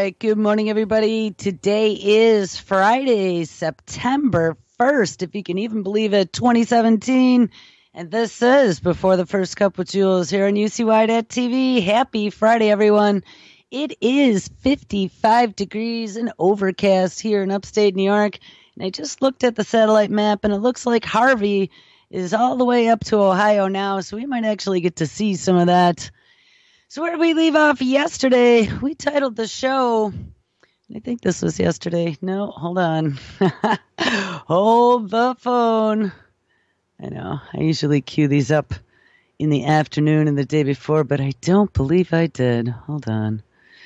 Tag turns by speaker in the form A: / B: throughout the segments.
A: right. Good morning, everybody. Today is Friday, September 1st, if you can even believe it, 2017. And this is Before the First Cup with Jules here on UCY.TV. Happy Friday, everyone. It is 55 degrees and overcast here in upstate New York. And I just looked at the satellite map, and it looks like Harvey is all the way up to Ohio now, so we might actually get to see some of that. So where did we leave off yesterday? We titled the show, I think this was yesterday. No, hold on. Hold the phone. I know, I usually cue these up in the afternoon and the day before, but I don't believe I did. Hold on.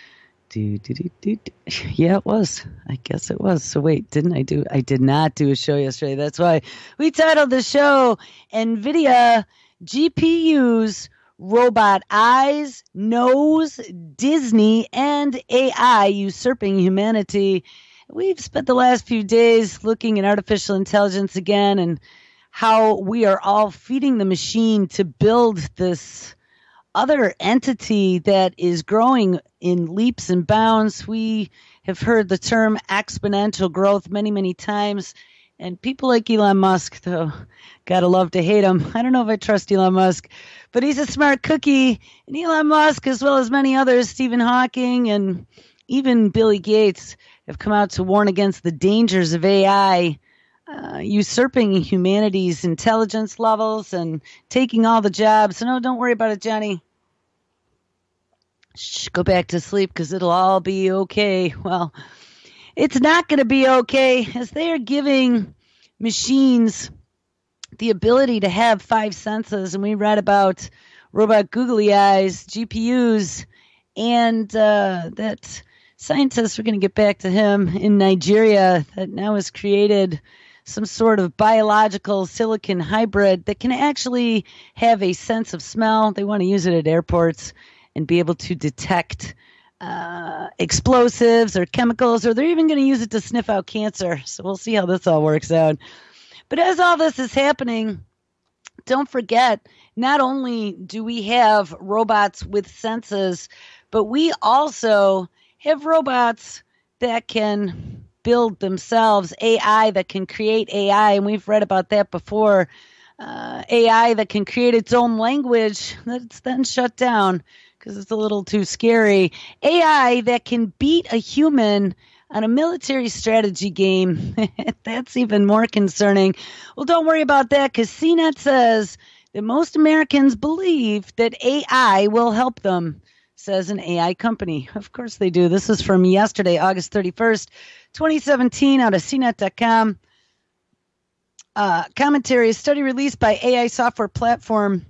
A: Yeah, it was. I guess it was. So wait, I did not do a show yesterday. That's why we titled the show NVIDIA GPUs, Robot Eyes, Nose, Disney, and AI usurping humanity. We've spent the last few days looking at artificial intelligence again and how we are all feeding the machine to build this other entity that is growing in leaps and bounds. We have heard the term exponential growth many, many times. And people like Elon Musk, though, gotta love to hate him. I don't know if I trust Elon Musk, but he's a smart cookie. And Elon Musk, as well as many others, Stephen Hawking and even Billy Gates, have come out to warn against the dangers of AI usurping humanity's intelligence levels and taking all the jobs. So no, don't worry about it, Johnny. Shh, go back to sleep because it'll all be okay. Well, it's not going to be okay, as they are giving machines the ability to have five senses. And we read about robot googly eyes, GPUs, and that scientists, we're going to get back to him, in Nigeria that now has created some sort of biological silicon hybrid that can actually have a sense of smell. They want to use it at airports and be able to detect explosives or chemicals, or they're even going to use it to sniff out cancer. So we'll see how this all works out. But as all this is happening, don't forget, not only do we have robots with senses, but we also have robots that can build themselves, AI that can create AI, and we've read about that before. AI that can create its own language that's then shut down because it's a little too scary. AI that can beat a human on a military strategy game. That's even more concerning. Well, don't worry about that, because CNET says that most Americans believe that AI will help them, says an AI company. Of course they do. This is from yesterday, August 31st, 2017, out of CNET.com. Commentary, a study released by AI software platform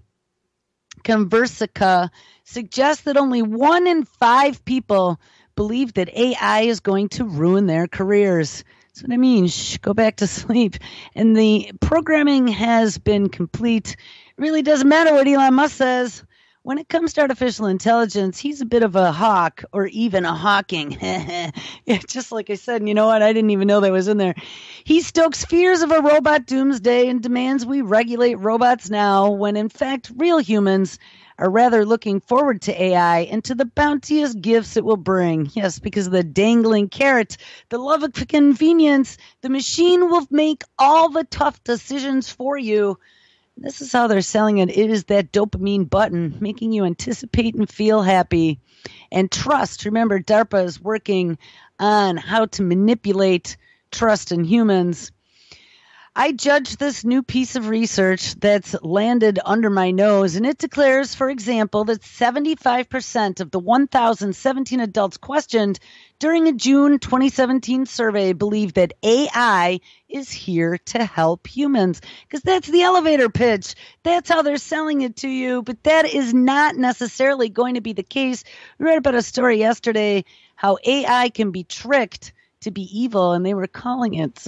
A: Conversica suggests that only 1 in 5 people believe that AI is going to ruin their careers. That's what I mean. Shh, go back to sleep. And the programming has been complete. It really doesn't matter what Elon Musk says. When it comes to artificial intelligence, he's a bit of a hawk, or even a hawking. Yeah, just like I said, and you know what? I didn't even know that was in there. He stokes fears of a robot doomsday and demands we regulate robots now, when in fact real humans are rather looking forward to AI and to the bounteous gifts it will bring. Yes, because of the dangling carrot, the love of convenience, the machine will make all the tough decisions for you. This is how they're selling it. It is that dopamine button, making you anticipate and feel happy. And trust. Remember, DARPA is working on how to manipulate trust in humans. I judge this new piece of research that's landed under my nose, and it declares, for example, that 75% of the 1,017 adults questioned during a June 2017 survey believe that AI is here to help humans. Because that's the elevator pitch. That's how they're selling it to you, but that is not necessarily going to be the case. We read about a story yesterday how AI can be tricked to be evil, and they were calling it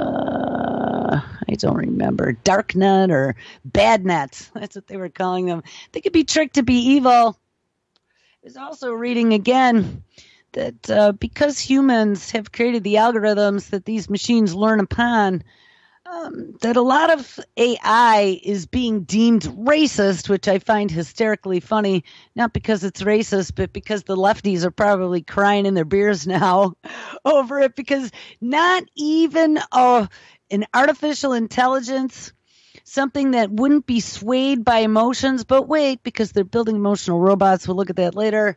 A: I don't remember, Darknet or Badnet. That's what they were calling them. They could be tricked to be evil. I was also reading again that because humans have created the algorithms that these machines learn upon, that a lot of AI is being deemed racist, which I find hysterically funny, not because it's racist, but because the lefties are probably crying in their beers now over it, because not even an artificial intelligence, something that wouldn't be swayed by emotions, but wait, because they're building emotional robots, we'll look at that later,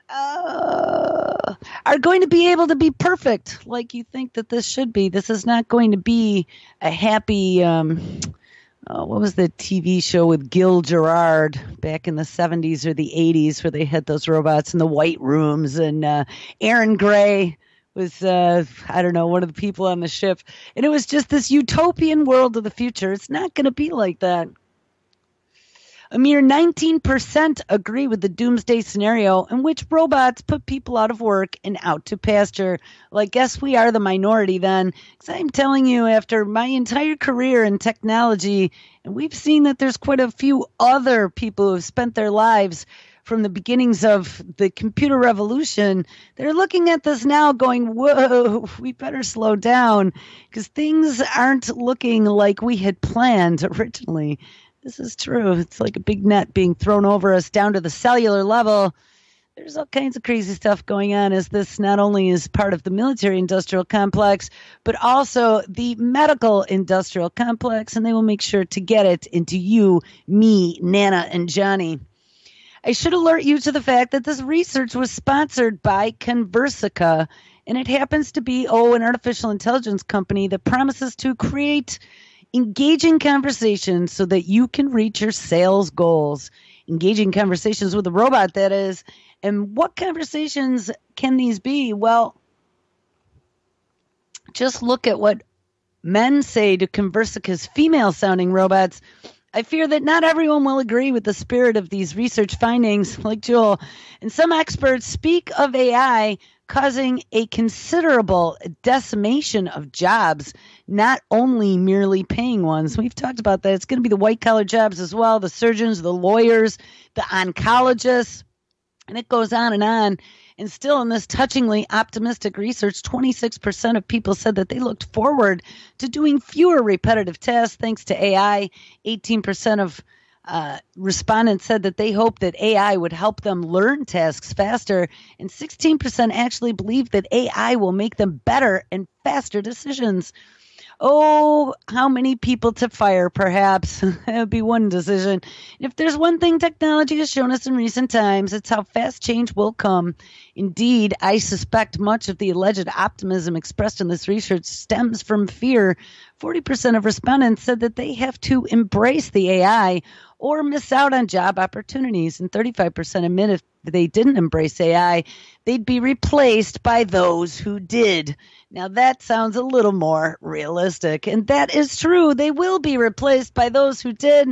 A: are going to be able to be perfect like you think that this should be. This is not going to be a happy, what was the TV show with Gil Gerard back in the 70s or the 80s where they had those robots in the white rooms, and Aaron Gray was, I don't know, one of the people on the ship. And it was just this utopian world of the future. It's not going to be like that. A mere 19% agree with the doomsday scenario in which robots put people out of work and out to pasture. Well, I guess we are the minority then, because I'm telling you, after my entire career in technology, and we've seen that there's quite a few other people who have spent their lives from the beginnings of the computer revolution, they're looking at this now going, whoa, we better slow down, because things aren't looking like we had planned originally. This is true. It's like a big net being thrown over us down to the cellular level. There's all kinds of crazy stuff going on as this not only is part of the military industrial complex, but also the medical industrial complex, and they will make sure to get it into you, me, Nana, and Johnny. I should alert you to the fact that this research was sponsored by Conversica, and it happens to be, an artificial intelligence company that promises to create engaging conversations so that you can reach your sales goals. Engaging conversations with a robot, that is. And what conversations can these be? Well, just look at what men say to Conversica's female-sounding robots. I fear that not everyone will agree with the spirit of these research findings, like Joel. And some experts speak of AI causing a considerable decimation of jobs, not only merely paying ones. We've talked about that. It's going to be the white-collar jobs as well, the surgeons, the lawyers, the oncologists, and it goes on. And still in this touchingly optimistic research, 26% of people said that they looked forward to doing fewer repetitive tasks thanks to AI. 18% of respondents said that they hoped that AI would help them learn tasks faster, and 16% actually believe that AI will make them better and faster decisions. Oh, how many people to fire, perhaps? That would be one decision. If there's one thing technology has shown us in recent times, it's how fast change will come. Indeed, I suspect much of the alleged optimism expressed in this research stems from fear. 40% of respondents said that they have to embrace the AI or miss out on job opportunities, and 35% admit if they didn't embrace AI, they'd be replaced by those who did. Now, that sounds a little more realistic, and that is true. They will be replaced by those who did.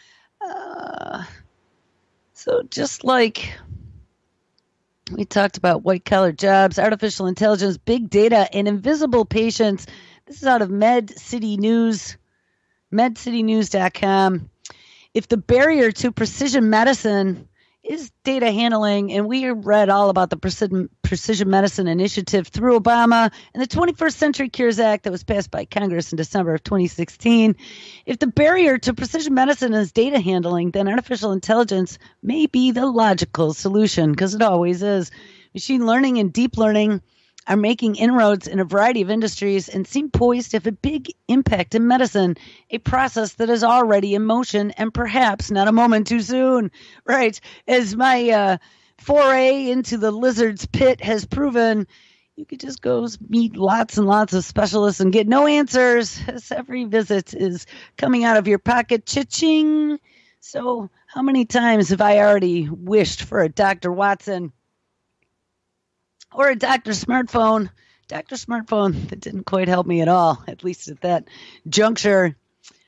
A: So just like we talked about white-collar jobs, artificial intelligence, big data, and invisible patients. This is out of MedCity News, medcitynews.com. If the barrier to precision medicine is data handling, and we read all about the precision medicine initiative through Obama and the 21st Century Cures Act that was passed by Congress in December of 2016. If the barrier to precision medicine is data handling, then artificial intelligence may be the logical solution, because it always is. Machine learning and deep learning are making inroads in a variety of industries and seem poised to have a big impact in medicine, a process that is already in motion and perhaps not a moment too soon. Right. As my foray into the lizard's pit has proven, you could just go meet lots and lots of specialists and get no answers, as every visit is coming out of your pocket. Cha-ching. So how many times have I already wished for a Dr. Watson or a Dr. Smartphone? Dr. Smartphone, that didn't quite help me at all, at least at that juncture.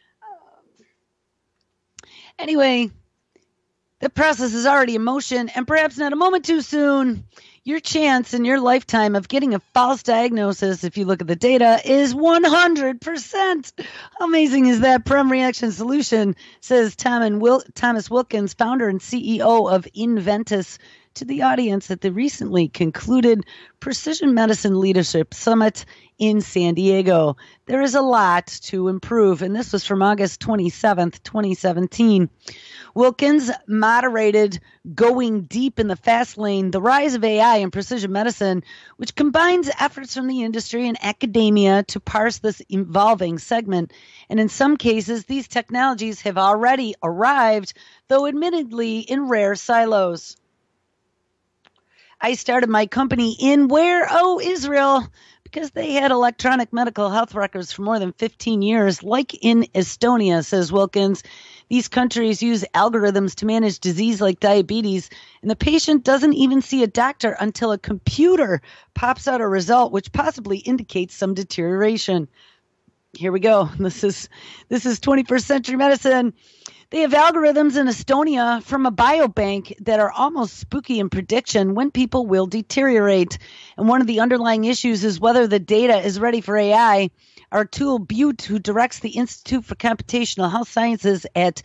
A: Anyway, the process is already in motion, and perhaps not a moment too soon. Your chance in your lifetime of getting a false diagnosis, if you look at the data, is 100%. How amazing is that? Prem Reaction Solution, says Thomas Wilkins, founder and CEO of Inventus to the audience at the recently concluded Precision Medicine Leadership Summit in San Diego. There is a lot to improve, and this was from August 27th, 2017. Wilkins moderated Going Deep in the Fast Lane, the Rise of AI in Precision Medicine, which combines efforts from the industry and academia to parse this evolving segment. And in some cases, these technologies have already arrived, though admittedly in rare silos. I started my company in where? Oh, Israel, because they had electronic medical health records for more than 15 years, like in Estonia, says Wilkins. These countries use algorithms to manage disease like diabetes, and the patient doesn't even see a doctor until a computer pops out a result which possibly indicates some deterioration. Here we go. This is 21st century medicine. They have algorithms in Estonia from a biobank that are almost spooky in prediction when people will deteriorate. And one of the underlying issues is whether the data is ready for AI. Artul Butte, who directs the Institute for Computational Health Sciences at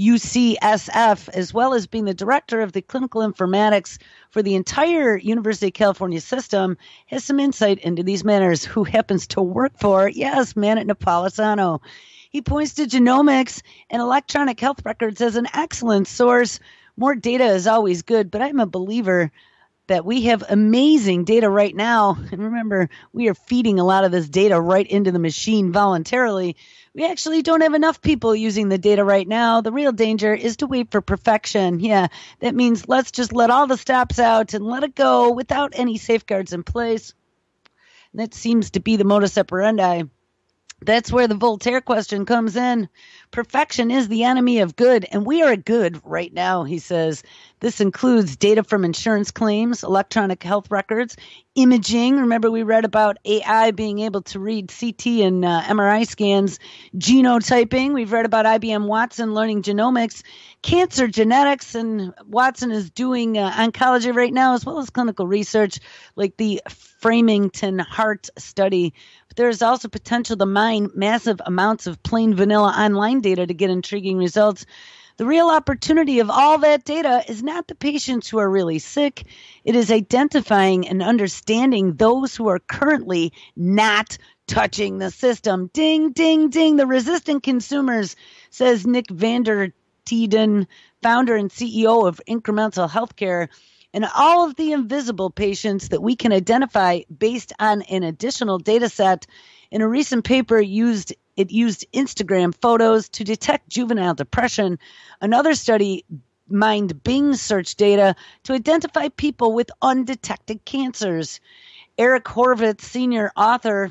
A: UCSF, as well as being the director of the clinical informatics for the entire University of California system, has some insight into these matters. Who happens to work for, yes, Manit Napolitano. He points to genomics and electronic health records as an excellent source. More data is always good, but I'm a believer that we have amazing data right now. And remember, we are feeding a lot of this data right into the machine voluntarily. We actually don't have enough people using the data right now. The real danger is to wait for perfection. Yeah, that means let's just let all the stops out and let it go without any safeguards in place. And that seems to be the modus operandi. That's where the Voltaire question comes in. Perfection is the enemy of good, and we are good right now, he says. This includes data from insurance claims, electronic health records, imaging. Remember, we read about AI being able to read CT and MRI scans, genotyping. We've read about IBM Watson learning genomics, cancer genetics, and Watson is doing oncology right now, as well as clinical research like the Framingham Heart Study. But there is also potential to mine massive amounts of plain vanilla online data to get intriguing results. The real opportunity of all that data is not the patients who are really sick. It is identifying and understanding those who are currently not touching the system. Ding, ding, ding. The resistant consumers, says Nick Vander Tieden, founder and CEO of Incremental Healthcare. And all of the invisible patients that we can identify based on an additional data set. In a recent paper, it used Instagram photos to detect juvenile depression. Another study mined Bing search data to identify people with undetected cancers. Eric Horvitz, senior author,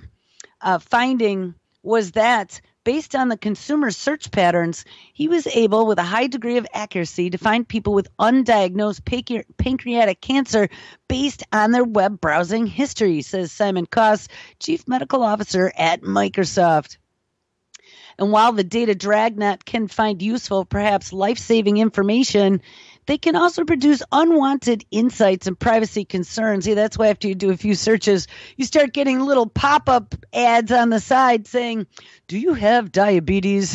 A: finding was that based on the consumer search patterns, he was able, with a high degree of accuracy, to find people with undiagnosed pancreatic cancer based on their web browsing history, says Simon Koss, chief medical officer at Microsoft. And while the data dragnet can find useful, perhaps life-saving information, they can also produce unwanted insights and privacy concerns. See, that's why after you do a few searches, you start getting little pop-up ads on the side saying, do you have diabetes?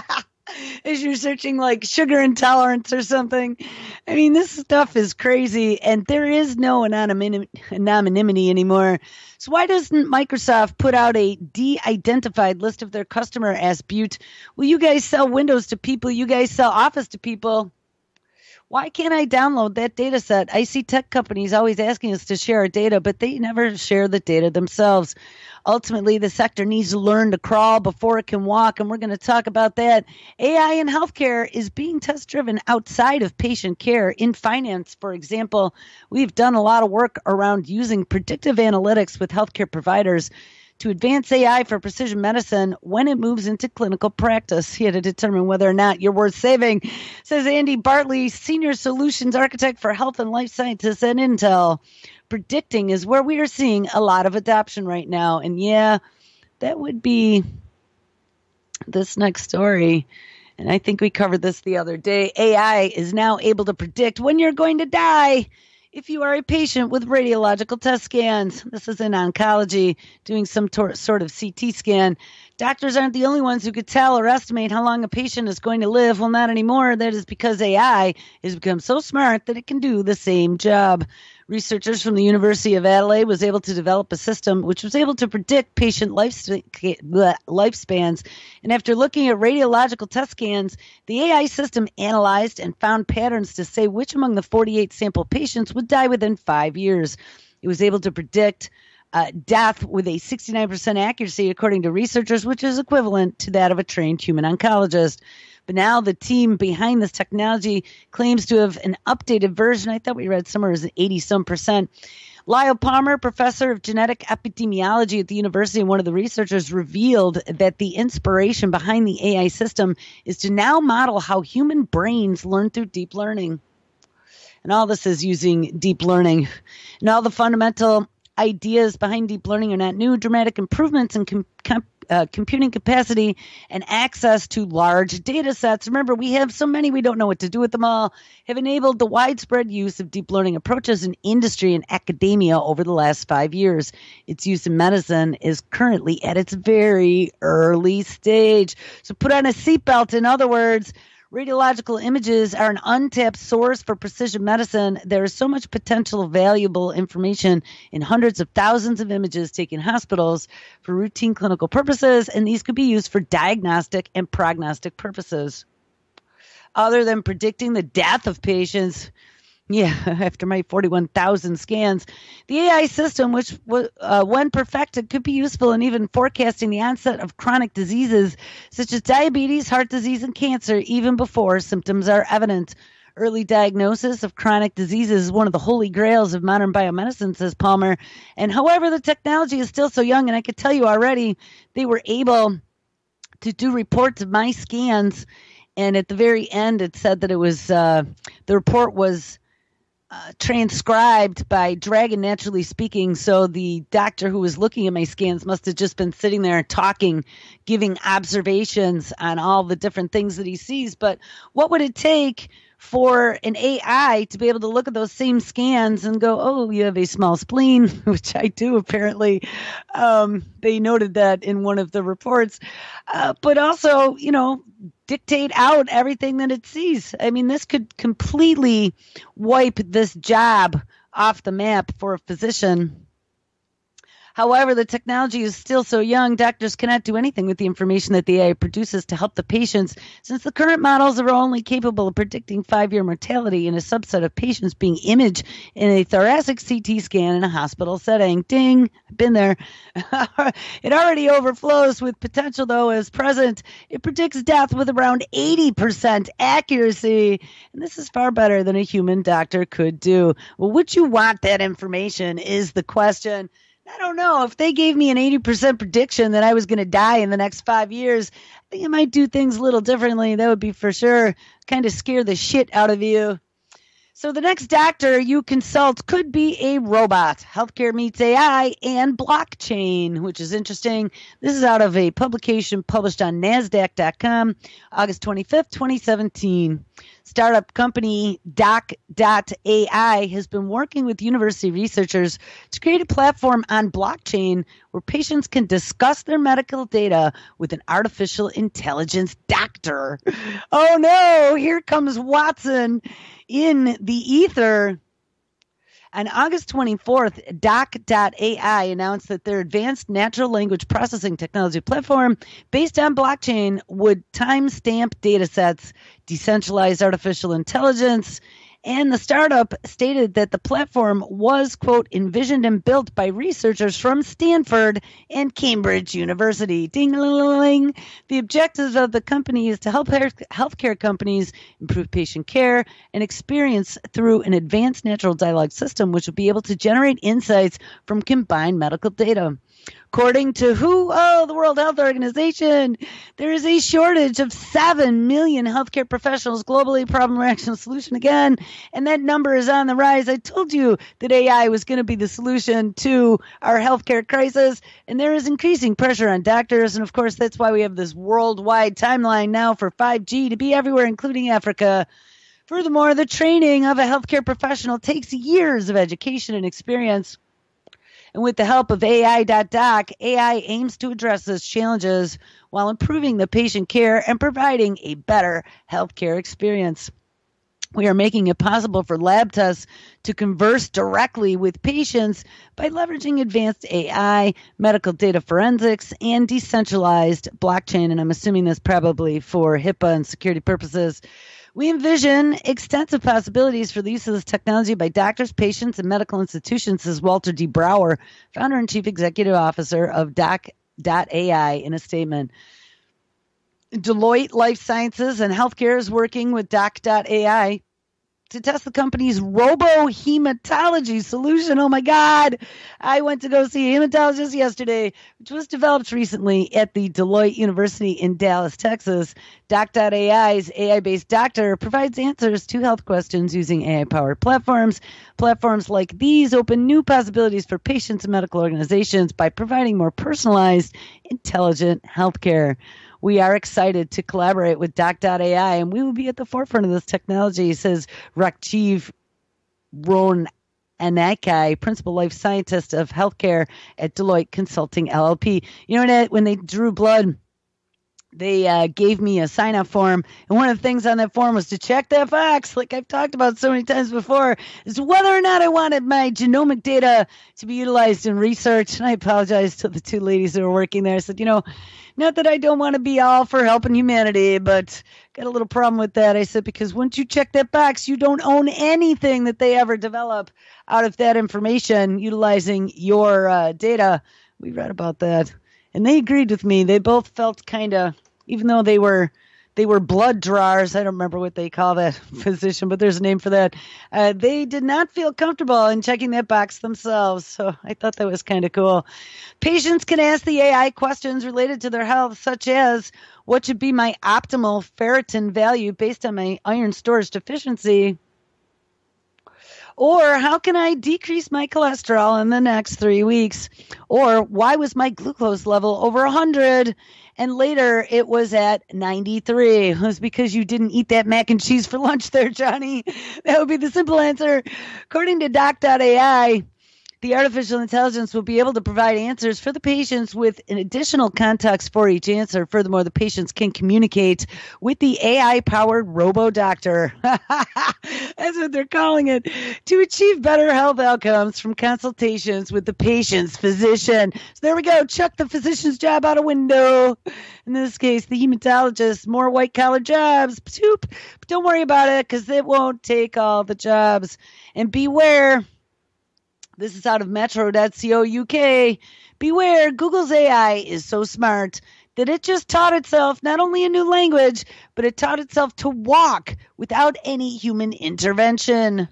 A: As you're searching like sugar intolerance or something. I mean, this stuff is crazy, and there is no anonymity anymore. So why doesn't Microsoft put out a de-identified list of their customer, asked Butte? Well, you guys sell Windows to people. You guys sell Office to people. Why can't I download that data set? I see tech companies always asking us to share our data, but they never share the data themselves. Ultimately, the sector needs to learn to crawl before it can walk, and we're going to talk about that. AI in healthcare is being test-driven outside of patient care. In finance, for example, we've done a lot of work around using predictive analytics with healthcare providers to advance AI for precision medicine when it moves into clinical practice. He had to determine whether or not you're worth saving, says Andy Bartley, Senior Solutions Architect for Health and Life Sciences at Intel. Predicting is where we are seeing a lot of adoption right now. And yeah, that would be this next story. And I think we covered this the other day. AI is now able to predict when you're going to die. If you are a patient with radiological test scans, this is in oncology, doing some sort of CT scan, doctors aren't the only ones who could tell or estimate how long a patient is going to live. Well, not anymore. That is because AI has become so smart that it can do the same job. Researchers from the University of Adelaide was able to develop a system which was able to predict patient lifespans. And after looking at radiological test scans, the AI system analyzed and found patterns to say which among the 48 sample patients would die within 5 years. It was able to predict death with a 69% accuracy, according to researchers, which is equivalent to that of a trained human oncologist. But now the team behind this technology claims to have an updated version. I thought we read somewhere as 80-some%. Lyle Palmer, professor of genetic epidemiology at the university and one of the researchers, revealed that the inspiration behind the AI system is to now model how human brains learn through deep learning. And all this is using deep learning. And all the fundamental ideas behind deep learning are not new. Dramatic improvements in computing capacity and access to large data sets. Remember, we have so many, we don't know what to do with them all, have enabled the widespread use of deep learning approaches in industry and academia over the last 5 years. Its use in medicine is currently at its very early stage. So put on a seatbelt. In other words, radiological images are an untapped source for precision medicine. There is so much potential valuable information in hundreds of thousands of images taken in hospitals for routine clinical purposes, and these could be used for diagnostic and prognostic purposes. Other than predicting the death of patients, after my 41,000 scans, the AI system, which when perfected, could be useful in even forecasting the onset of chronic diseases such as diabetes, heart disease, and cancer, even before symptoms are evident. Early diagnosis of chronic diseases is one of the holy grails of modern biomedicine, says Palmer. And however, the technology is still so young, and I could tell you already, they were able to do reports of my scans, and at the very end, it said that it was the report was transcribed by Dragon Naturally Speaking. So the doctor who was looking at my scans must have just been sitting there talking, giving observations on all the different things that he sees. But what would it take for an AI to be able to look at those same scans and go, oh, you have a small spleen, which I do apparently. They noted that in one of the reports. But also, dictate out everything that it sees. I mean, this could completely wipe this job off the map for a physician. However, the technology is still so young, doctors cannot do anything with the information that the AI produces to help the patients, since the current models are only capable of predicting 5-year mortality in a subset of patients being imaged in a thoracic CT scan in a hospital setting. Ding, I've been there. It already overflows with potential, though, as present. It predicts death with around 80% accuracy, and this is far better than a human doctor could do. Well, would you want that information is the question. I don't know. If they gave me an 80% prediction that I was going to die in the next 5 years, I think I might do things a little differently. That would be for sure kind of scare the shit out of you. So the next doctor you consult could be a robot. Healthcare meets AI and blockchain, which is interesting. This is out of a publication published on NASDAQ.com, August 25th, 2017. Startup company Doc.ai has been working with university researchers to create a platform on blockchain where patients can discuss their medical data with an artificial intelligence doctor. Oh no, here comes Watson in the ether. On August 24th, Doc.ai announced that their advanced natural language processing technology platform based on blockchain would timestamp data sets, decentralize artificial intelligence, and the startup stated that the platform was, quote, envisioned and built by researchers from Stanford and Cambridge University. Ding-a-ling-a-ling. The objectives of the company is to help healthcare companies improve patient care and experience through an advanced natural dialogue system, which will be able to generate insights from combined medical data. According to WHO, the World Health Organization, there is a shortage of 7 million healthcare professionals globally. Problem, reaction, solution again. And that number is on the rise. I told you that AI was going to be the solution to our healthcare crisis. And there is increasing pressure on doctors. And of course, that's why we have this worldwide timeline now for 5G to be everywhere, including Africa. Furthermore, the training of a healthcare professional takes years of education and experience. And with the help of AI.doc, AI aims to address those challenges while improving the patient care and providing a better healthcare experience. We are making it possible for lab tests to converse directly with patients by leveraging advanced AI, medical data forensics, and decentralized blockchain. And I'm assuming this probably for HIPAA and security purposes. We envision extensive possibilities for the use of this technology by doctors, patients, and medical institutions, says Walter D. Brower, founder and chief executive officer of Doc.ai, in a statement. Deloitte Life Sciences and Healthcare is working with Doc.ai to test the company's robo-hematology solution. Oh, my God. I went to go see a hematologist yesterday, which was developed recently at the Deloitte University in Dallas, Texas. Doc.ai's AI-based doctor provides answers to health questions using AI-powered platforms. Platforms like these open new possibilities for patients and medical organizations by providing more personalized, intelligent healthcare. We are excited to collaborate with Doc.ai, and we will be at the forefront of this technology, says Rajiv Ron-Anakai, principal life scientist of healthcare at Deloitte Consulting LLP. You know, when they drew blood, they gave me a sign-up form, and one of the things on that form was to check that box, like I've talked about so many times before, is whether or not I wanted my genomic data to be utilized in research. And I apologize to the two ladies who were working there. I said, not that I don't want to be all for helping humanity, but got a little problem with that. I said, because once you check that box, you don't own anything that they ever develop out of that information utilizing your data. We read about that. And they agreed with me. They both felt kind of, even though they were blood drawers, I don't remember what they call that position, but there's a name for that. They did not feel comfortable in checking that box themselves. So I thought that was kind of cool. Patients can ask the AI questions related to their health, such as, what should be my optimal ferritin value based on my iron storage deficiency? Or how can I decrease my cholesterol in the next 3 weeks? Or why was my glucose level over 100 and later it was at 93? It was because you didn't eat that mac and cheese for lunch there, Johnny. That would be the simple answer. According to Doc.ai, the artificial intelligence will be able to provide answers for the patients with an additional context for each answer. Furthermore, the patients can communicate with the AI-powered robo-doctor. That's what they're calling it. To achieve better health outcomes from consultations with the patient's physician. So there we go. Chuck the physician's job out a window. In this case, the hematologist, more white-collar jobs. But don't worry about it because it won't take all the jobs. And beware. This is out of metro.co UK. Beware, Google's AI is so smart that it just taught itself not only a new language, but it taught itself to walk without any human intervention.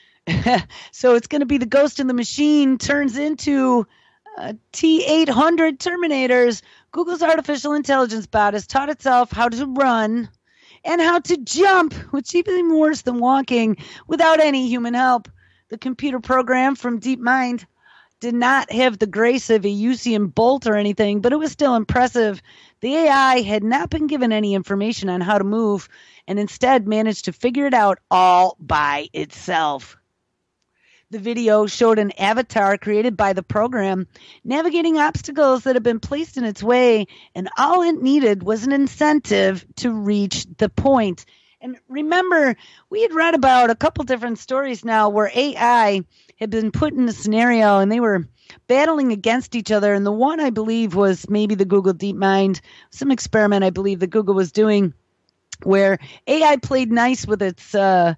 A: So it's going to be the ghost in the machine turns into T-800 Terminators. Google's artificial intelligence bot has taught itself how to run and how to jump, which is even worse than walking, without any human help. The computer program from DeepMind did not have the grace of a Usain Bolt or anything, but it was still impressive. The AI had not been given any information on how to move and instead managed to figure it out all by itself. The video showed an avatar created by the program navigating obstacles that had been placed in its way, and all it needed was an incentive to reach the point. And remember, we had read about a couple different stories now where AI had been put in a scenario and they were battling against each other. And the one, I believe, was maybe the Google DeepMind, some experiment I believe that Google was doing where AI played nice with its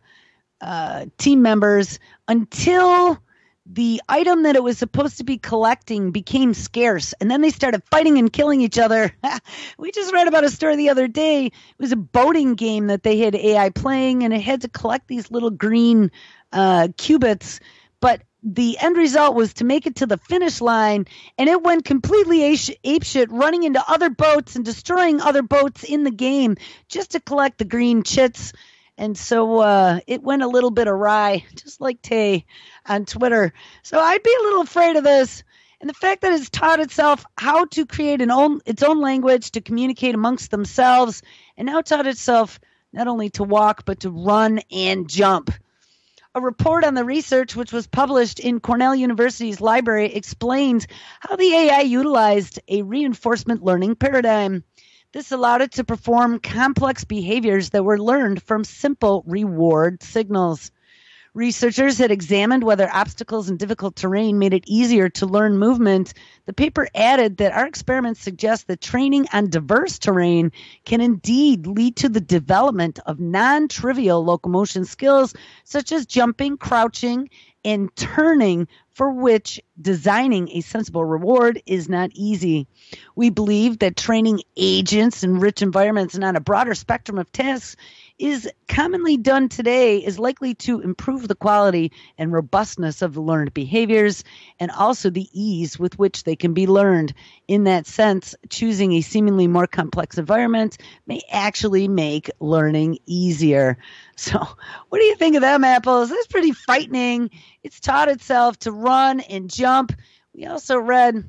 A: team members until the item that it was supposed to be collecting became scarce, and then they started fighting and killing each other. We just read about a story the other day. It was a boating game that they had AI playing, and it had to collect these little green qubits, but the end result was to make it to the finish line, and it went completely apeshit, running into other boats and destroying other boats in the game just to collect the green chits. And so it went a little bit awry, just like Tay on Twitter. So I'd be a little afraid of this. And the fact that it's taught itself how to create its own language to communicate amongst themselves, and now taught itself not only to walk, but to run and jump. A report on the research, which was published in Cornell University's library, explains how the AI utilized a reinforcement learning paradigm. This allowed it to perform complex behaviors that were learned from simple reward signals. Researchers had examined whether obstacles and difficult terrain made it easier to learn movement. The paper added that our experiments suggest that training on diverse terrain can indeed lead to the development of non-trivial locomotion skills such as jumping, crouching, and turning, for which designing a sensible reward is not easy. We believe that training agents in rich environments and on a broader spectrum of tasks is commonly done today is likely to improve the quality and robustness of the learned behaviors and also the ease with which they can be learned. In that sense, choosing a seemingly more complex environment may actually make learning easier. So what do you think of them apples? That's pretty frightening. It's taught itself to run and jump. We also read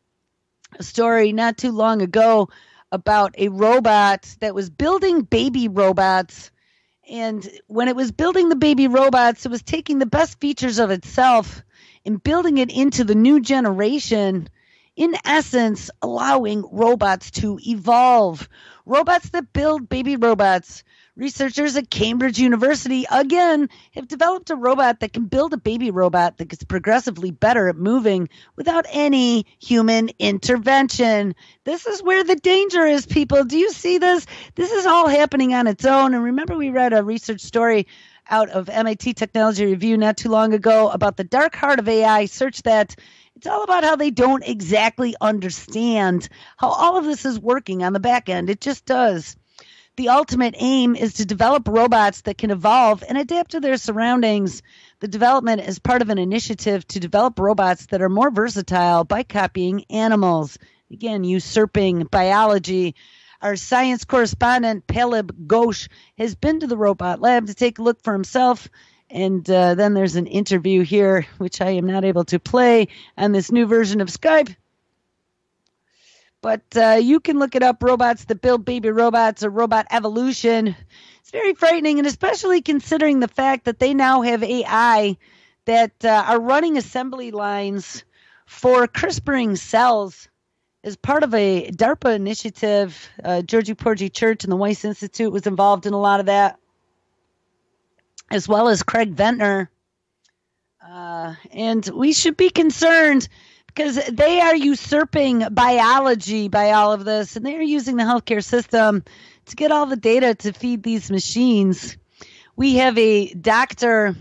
A: a story not too long ago about a robot that was building baby robots. And when it was building the baby robots, it was taking the best features of itself and building it into the new generation, in essence, allowing robots to evolve. Robots that build baby robots. Researchers at Cambridge University, again, have developed a robot that can build a baby robot that gets progressively better at moving without any human intervention. This is where the danger is, people. Do you see this? This is all happening on its own. And remember, we read a research story out of MIT Technology Review not too long ago about the dark heart of AI. Search that. It's all about how they don't exactly understand how all of this is working on the back end. It just does. The ultimate aim is to develop robots that can evolve and adapt to their surroundings. The development is part of an initiative to develop robots that are more versatile by copying animals. Again, usurping biology. Our science correspondent, Palib Ghosh, has been to the robot lab to take a look for himself. And then there's an interview here, which I am not able to play on this new version of Skype. But you can look it up, Robots That Build Baby Robots or Robot Evolution. It's very frightening, and especially considering the fact that they now have AI that are running assembly lines for CRISPRing cells as part of a DARPA initiative. Georgie Porgy Church and the Weiss Institute was involved in a lot of that, as well as Craig Ventnor. And we should be concerned because they are usurping biology by all of this, and they are using the healthcare system to get all the data to feed these machines. We have a doctor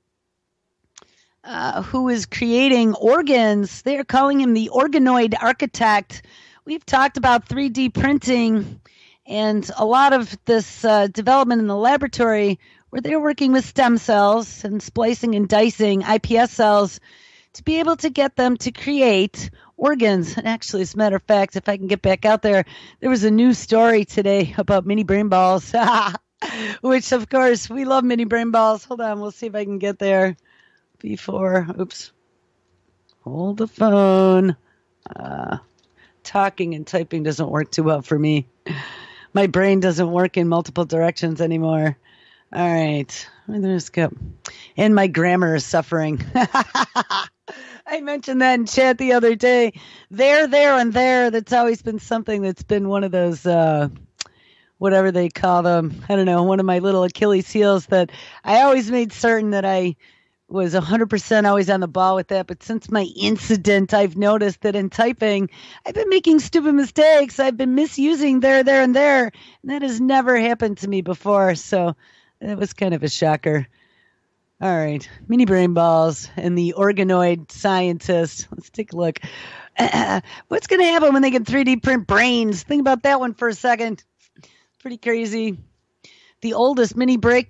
A: who is creating organs. They are calling him the organoid architect. We've talked about 3D printing and a lot of this development in the laboratory where they're working with stem cells and splicing and dicing iPS cells to be able to get them to create organs. And actually, as a matter of fact, if I can get back out there, there was a news story today about mini brain balls, which, of course, we love mini brain balls. Hold on, we'll see if I can get there before. Oops. Hold the phone. Talking and typing doesn't work too well for me. My brain doesn't work in multiple directions anymore. All right. There's go. And my grammar is suffering. I mentioned that in chat the other day. There, and there. That's always been something that's been one of those, whatever they call them. I don't know, one of my little Achilles heels that I always made certain that I was 100% always on the ball with that. But since my incident, I've noticed that in typing, I've been making stupid mistakes. I've been misusing there, and there. And that has never happened to me before. So it was kind of a shocker. All right. Mini brain balls and the organoid scientist. Let's take a look. What's going to happen when they can 3D print brains? Think about that one for a second. Pretty crazy. The oldest mini brain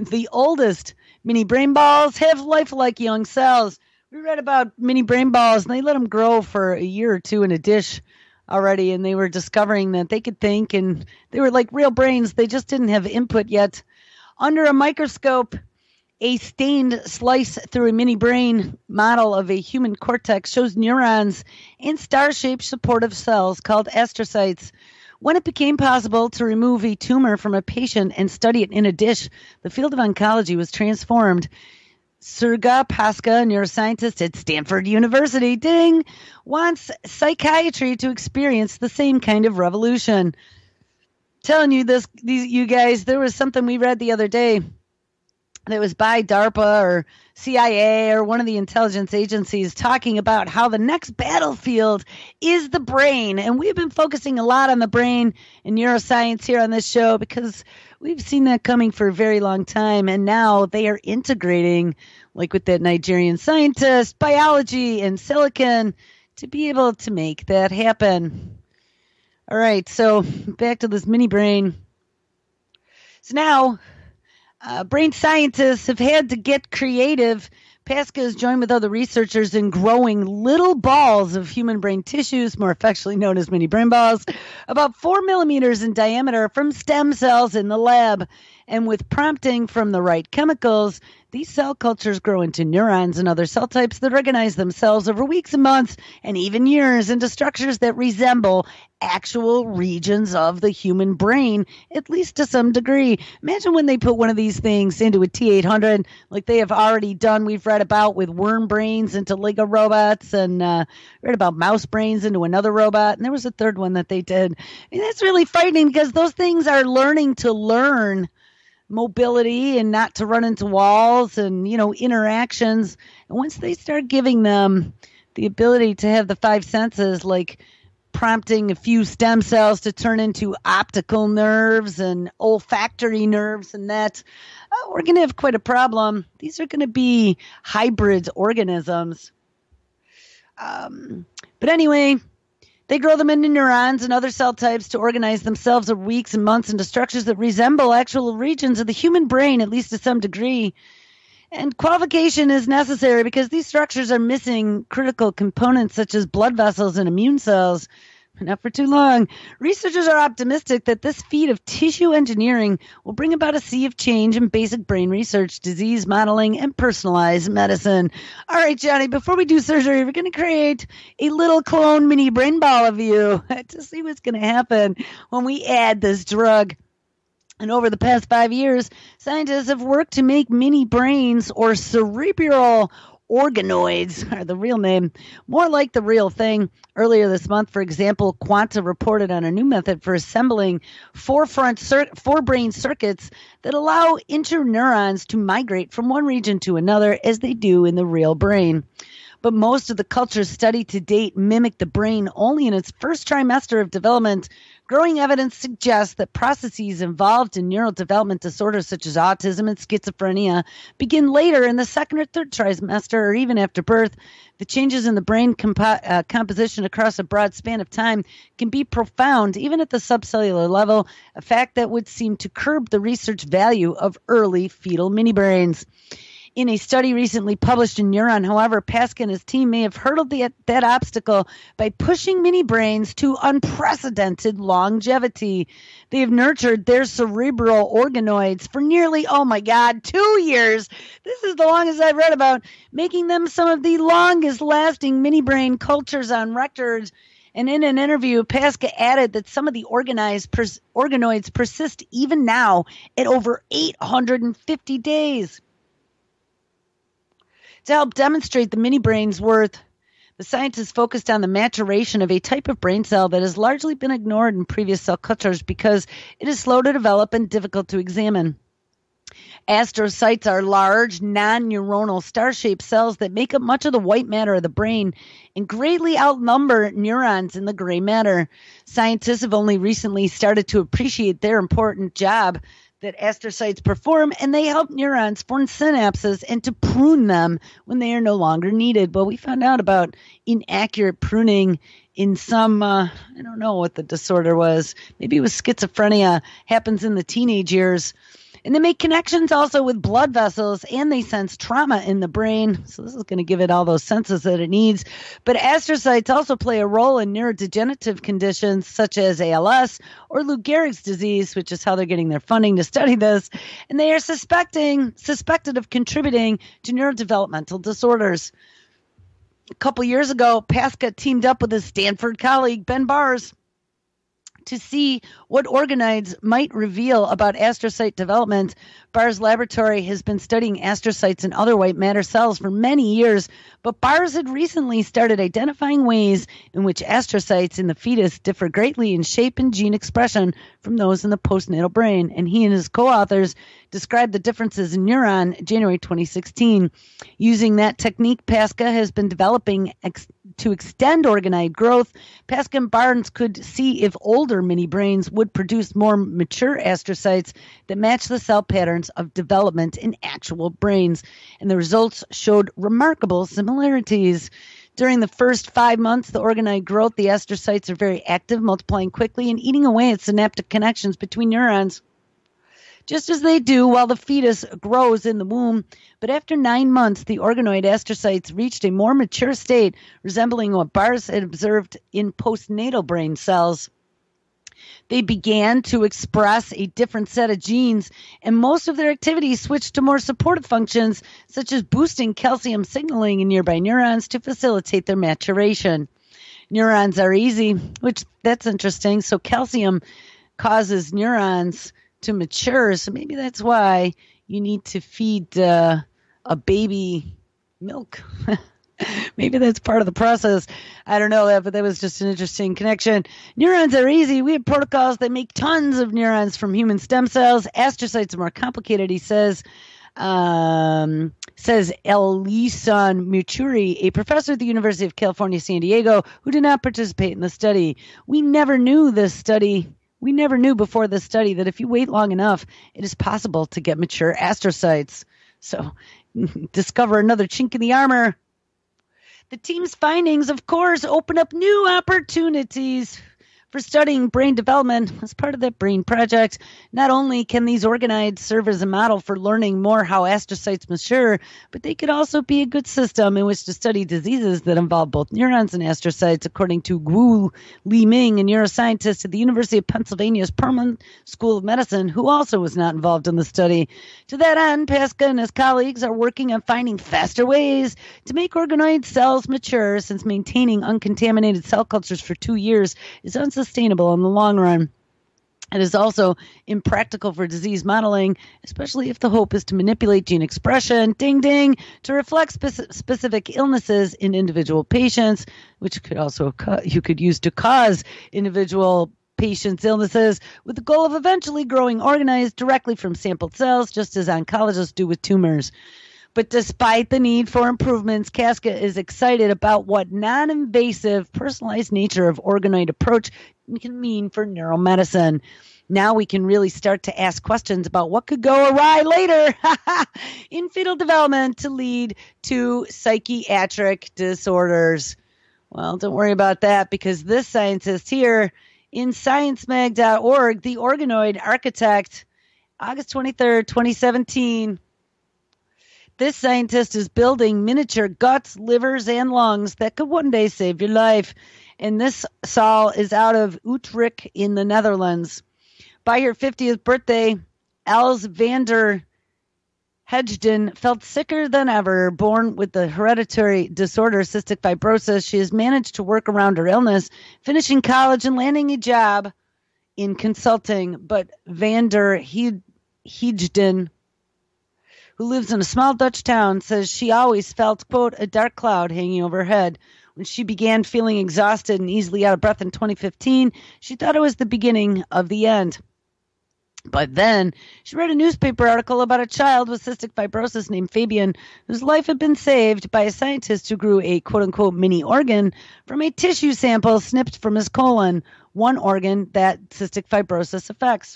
A: balls have lifelike young cells. We read about mini brain balls, and they let them grow for a year or two in a dish already, and they were discovering that they could think, and they were like real brains. They just didn't have input yet. Under a microscope, a stained slice through a mini brain model of a human cortex shows neurons and star-shaped supportive cells called astrocytes. When it became possible to remove a tumor from a patient and study it in a dish, the field of oncology was transformed. Surga Pasca, neuroscientist at Stanford University, ding, wants psychiatry to experience the same kind of revolution. Telling you this, you guys, there was something we read the other day that was by DARPA or CIA or one of the intelligence agencies talking about how the next battlefield is the brain. And we've been focusing a lot on the brain and neuroscience here on this show because we've seen that coming for a very long time. And now they are integrating, like with that Nigerian scientist, biology and silicon to be able to make that happen. All right, so back to this mini brain. So now brain scientists have had to get creative. Pasca has joined with other researchers in growing little balls of human brain tissues, more affectionately known as mini brain balls, about 4 millimeters in diameter from stem cells in the lab. And with prompting from the right chemicals, these cell cultures grow into neurons and other cell types that organize themselves over weeks and months and even years into structures that resemble actual regions of the human brain, at least to some degree. Imagine when they put one of these things into a T-800, like they have already done. We've read about with worm brains into Lego robots and read about mouse brains into another robot. And there was a third one that they did. And that's really frightening because those things are learning to learn mobility and not to run into walls and, interactions. And once they start giving them the ability to have the five senses, like prompting a few stem cells to turn into optical nerves and olfactory nerves and that, we're going to have quite a problem. These are going to be hybrid organisms. But anyway, they grow them into neurons and other cell types to organize themselves over weeks and months into structures that resemble actual regions of the human brain, at least to some degree. And qualification is necessary because these structures are missing critical components such as blood vessels and immune cells. Not for too long. Researchers are optimistic that this feat of tissue engineering will bring about a sea of change in basic brain research, disease modeling, and personalized medicine. All right, Johnny, before we do surgery, we're going to create a little clone mini brain ball of you to see what's going to happen when we add this drug. And over the past 5 years, scientists have worked to make mini brains or cerebral organoids, are the real name, more like the real thing. Earlier this month, for example, Quanta reported on a new method for assembling four brain circuits that allow interneurons to migrate from one region to another as they do in the real brain. But most of the cultures studied to date mimic the brain only in its first trimester of development. Growing evidence suggests that processes involved in neurodevelopment disorders such as autism and schizophrenia begin later in the second or third trimester or even after birth. The changes in the brain composition across a broad span of time can be profound, even at the subcellular level, a fact that would seem to curb the research value of early fetal mini-brains. In a study recently published in Neuron, however, Pasca and his team may have hurdled that obstacle by pushing mini brains to unprecedented longevity. They have nurtured their cerebral organoids for nearly, 2 years. This is the longest I've read about, making them some of the longest lasting mini brain cultures on record. And in an interview, Pasca added that some of the organoids persist even now at over 850 days. To help demonstrate the mini brain's worth, the scientists focused on the maturation of a type of brain cell that has largely been ignored in previous cell cultures because it is slow to develop and difficult to examine. Astrocytes are large, non-neuronal star-shaped cells that make up much of the white matter of the brain and greatly outnumber neurons in the gray matter. Scientists have only recently started to appreciate their important job that astrocytes perform, and they help neurons form synapses and to prune them when they are no longer needed. But we found out about inaccurate pruning in some, I don't know what the disorder was. Maybe it was schizophrenia, happens in the teenage years. And they make connections also with blood vessels, and they sense trauma in the brain. So this is going to give it all those senses that it needs. But astrocytes also play a role in neurodegenerative conditions such as ALS or Lou Gehrig's disease, which is how they're getting their funding to study this. And they are suspected of contributing to neurodevelopmental disorders. A couple years ago, Pasca teamed up with his Stanford colleague, Ben Bars, To see what organoids might reveal about astrocyte development, Barr's laboratory has been studying astrocytes and other white matter cells for many years, but Barr's had recently started identifying ways in which astrocytes in the fetus differ greatly in shape and gene expression from those in the postnatal brain, and he and his co-authors described the differences in neuron January 2016. Using that technique, Pasca has been developing to extend organoid growth. Pasca and Barnes could see if older mini brains would produce more mature astrocytes that match the cell patterns of development in actual brains, and the results showed remarkable similarities. During the first 5 months, the organoid growth, the astrocytes are very active, multiplying quickly and eating away at synaptic connections between neurons, just as they do while the fetus grows in the womb. But after 9 months, the organoid astrocytes reached a more mature state, resembling what Barrs had observed in postnatal brain cells. They began to express a different set of genes, and most of their activity switched to more supportive functions, such as boosting calcium signaling in nearby neurons to facilitate their maturation. Neurons are easy, which that's interesting. So calcium causes neurons to mature, so maybe that's why you need to feed a baby milk. Maybe that's part of the process. I don't know that, but that was just an interesting connection. Neurons are easy. We have protocols that make tons of neurons from human stem cells. Astrocytes are more complicated, he says. Elison Muturi, a professor at the University of California, San Diego, who did not participate in the study. We never knew before this study that if you wait long enough, it is possible to get mature astrocytes. So discover another chink in the armor. The team's findings, of course, open up new opportunities for studying brain development as part of that brain project. Not only can these organoids serve as a model for learning more how astrocytes mature, but they could also be a good system in which to study diseases that involve both neurons and astrocytes, according to Gu Li-Ming, a neuroscientist at the University of Pennsylvania's Perelman School of Medicine, who also was not involved in the study. To that end, Pasca and his colleagues are working on finding faster ways to make organoid cells mature, since maintaining uncontaminated cell cultures for 2 years is unsustainable in the long run. It is also impractical for disease modeling, especially if the hope is to manipulate gene expression, ding ding, to reflect specific illnesses in individual patients, which could also you could use to cause individual patients' illnesses, with the goal of eventually growing organoids directly from sampled cells, just as oncologists do with tumors. But despite the need for improvements, Casca is excited about what non-invasive, personalized nature of organoid approach can mean for neuromedicine. Now we can really start to ask questions about what could go awry later in fetal development to lead to psychiatric disorders. Well, don't worry about that, because this scientist here in sciencemag.org, the organoid architect, August 23rd, 2017, this scientist is building miniature guts, livers, and lungs that could one day save your life. And this Saul is out of Utrecht in the Netherlands. By her 50th birthday, Els van der Hedgden felt sicker than ever. Born with the hereditary disorder cystic fibrosis, she has managed to work around her illness, finishing college and landing a job in consulting. But van der Hedgden, who lives in a small Dutch town, says she always felt, quote, a dark cloud hanging over her head. When she began feeling exhausted and easily out of breath in 2015, she thought it was the beginning of the end. But then she read a newspaper article about a child with cystic fibrosis named Fabian, whose life had been saved by a scientist who grew a quote-unquote mini organ from a tissue sample snipped from his colon, one organ that cystic fibrosis affects.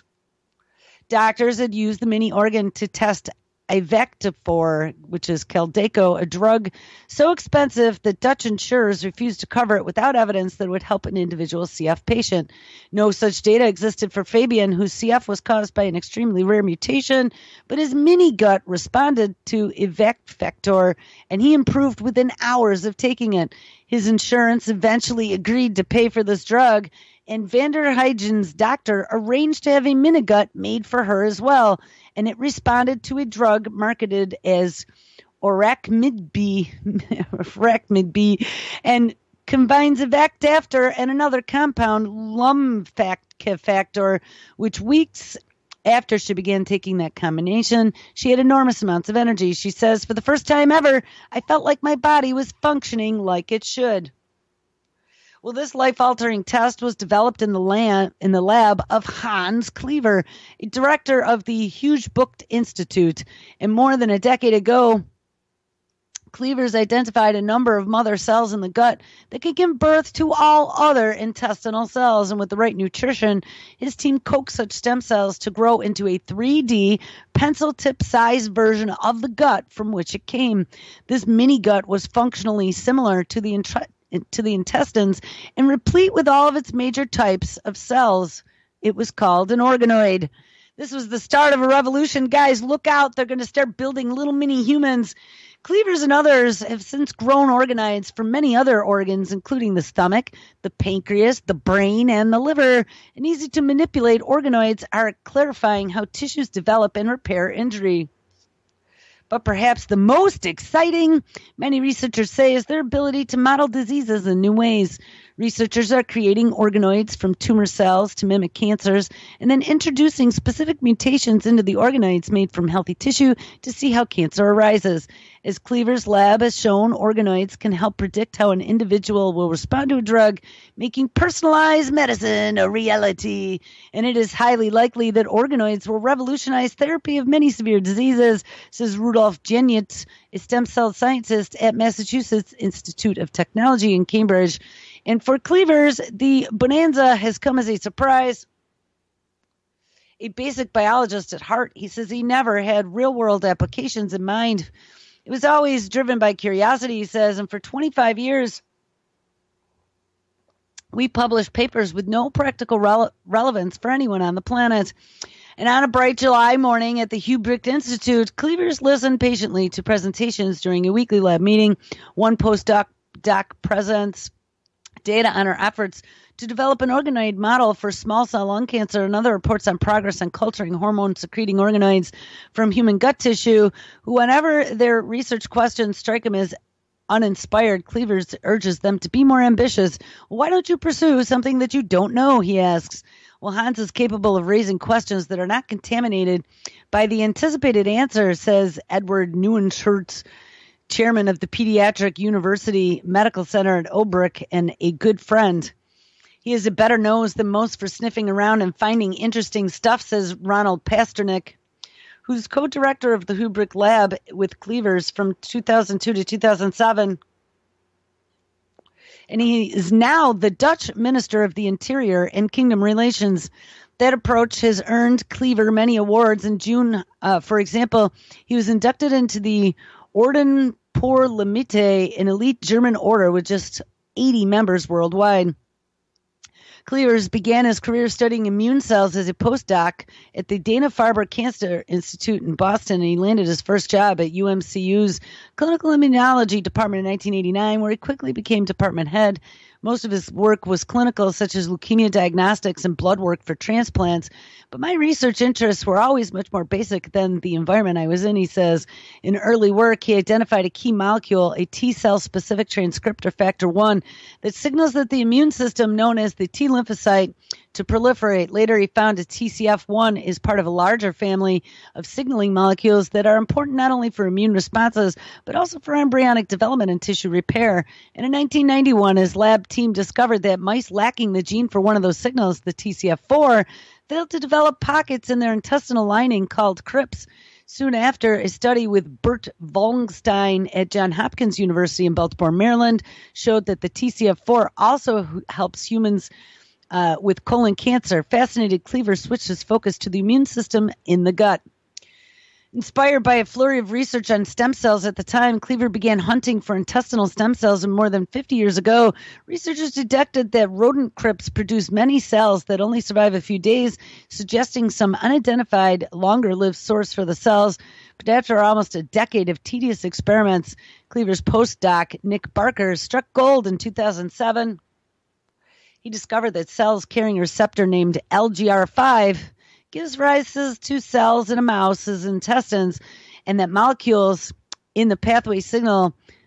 A: Doctors had used the mini organ to test Ivectifor, which is Caldeco, a drug so expensive that Dutch insurers refused to cover it without evidence that it would help an individual CF patient. No such data existed for Fabian, whose CF was caused by an extremely rare mutation, but his mini gut responded to Ivectifor, and he improved within hours of taking it. His insurance eventually agreed to pay for this drug, and van der Heijden's doctor arranged to have a mini-gut made for her as well, and it responded to a drug marketed as Oracmid B, and combines Avactaftor and another compound, Lumfactor, which weeks after she began taking that combination, she had enormous amounts of energy. She says, for the first time ever, I felt like my body was functioning like it should. Well, this life-altering test was developed in the lab of Hans Cleaver, a director of the Hughes Bucht Institute. And more than a decade ago, Cleaver's identified a number of mother cells in the gut that can give birth to all other intestinal cells. And with the right nutrition, his team coaxed such stem cells to grow into a 3D pencil tip sized version of the gut from which it came. This mini gut was functionally similar to the intestines and replete with all of its major types of cells. It was called an organoid. This was the start of a revolution. Guys, look out. They're going to start building little mini humans. Cleavers and others have since grown organoids for many other organs, including the stomach, the pancreas, the brain, and the liver. And easy to manipulate organoids are clarifying how tissues develop and repair injury. But perhaps the most exciting, many researchers say, is their ability to model diseases in new ways. Researchers are creating organoids from tumor cells to mimic cancers and then introducing specific mutations into the organoids made from healthy tissue to see how cancer arises. As Cleaver's lab has shown, organoids can help predict how an individual will respond to a drug, making personalized medicine a reality. And it is highly likely that organoids will revolutionize therapy of many severe diseases, says Rudolf Jenietz, a stem cell scientist at Massachusetts Institute of Technology in Cambridge. And for Cleavers, the bonanza has come as a surprise. A basic biologist at heart, he says he never had real-world applications in mind. It was always driven by curiosity, he says, and for 25 years, we published papers with no practical relevance for anyone on the planet. And on a bright July morning at the Hughes Bucht Institute, Cleavers listened patiently to presentations during a weekly lab meeting. One postdoc presents data on our efforts to develop an organoid model for small cell lung cancer. Another reports on progress on culturing hormone-secreting organoids from human gut tissue. Whenever their research questions strike them as uninspired, Cleavers urges them to be more ambitious. Why don't you pursue something that you don't know, he asks. Well, Hans is capable of raising questions that are not contaminated by the anticipated answer, says Edward Neuenschurz, chairman of the Pediatric University Medical Center at Obrecht and a good friend. He has a better nose than most for sniffing around and finding interesting stuff, says Ronald Pasternak, who's co-director of the Hughes Bucht Lab with Cleavers from 2002 to 2007. And he is now the Dutch Minister of the Interior and Kingdom Relations. That approach has earned Cleaver many awards. In June, for example, he was inducted into the Orden pour le Mérite, an elite German order with just 80 members worldwide. Cleavers began his career studying immune cells as a postdoc at the Dana-Farber Cancer Institute in Boston, and he landed his first job at UMCU's Clinical Immunology Department in 1989, where he quickly became department head. Most of his work was clinical, such as leukemia diagnostics and blood work for transplants. But my research interests were always much more basic than the environment I was in, he says. In early work, he identified a key molecule, a T-cell specific transcriptor factor 1, that signals that the immune system, known as the T lymphocyte, to proliferate. Later, he found that TCF1 is part of a larger family of signaling molecules that are important not only for immune responses, but also for embryonic development and tissue repair. And in 1991, his lab team discovered that mice lacking the gene for one of those signals, the TCF4, failed to develop pockets in their intestinal lining called crypts. Soon after, a study with Bert Vollenstein at Johns Hopkins University in Baltimore, Maryland, showed that the TCF4 also helps humans with colon cancer. Fascinated, Cleaver switched his focus to the immune system in the gut. Inspired by a flurry of research on stem cells at the time, Cleaver began hunting for intestinal stem cells, and more than 50 years ago, researchers detected that rodent crypts produce many cells that only survive a few days, suggesting some unidentified, longer-lived source for the cells. But after almost a decade of tedious experiments, Cleaver's postdoc, Nick Barker, struck gold in 2007. He discovered that cells carrying a receptor named LGR5 gives rise to cells in a mouse's intestines, and that molecules in the pathway signal